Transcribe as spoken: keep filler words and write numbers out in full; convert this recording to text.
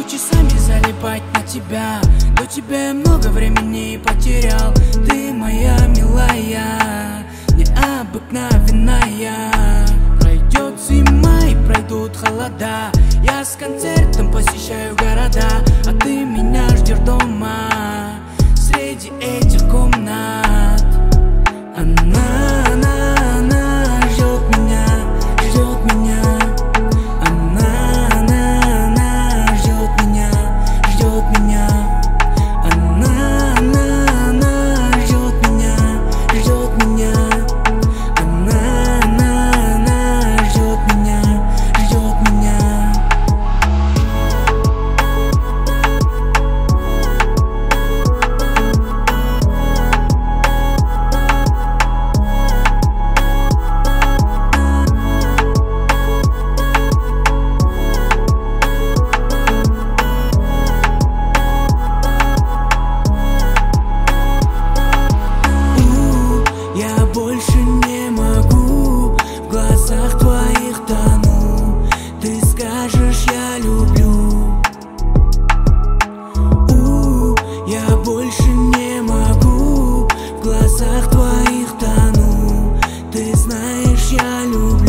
часами залипать на тебя. До тебя я много времени потерял. Ты моя милая, необыкновенная. Пройдет зима и пройдут холода. Я с концертом посещаю города, а ты меня ждешь дома среди этих комнат. Она, она, она ждет меня, ждет меня. Она, она, она ждет меня, ждет меня. Она, она, она ждет меня, ждет меня. Она, она, она ждет меня, ждет меня. Больше не могу, в глазах твоих тону. Ты скажешь, я люблю. У, я больше не могу, в глазах твоих тону. Ты знаешь, я люблю.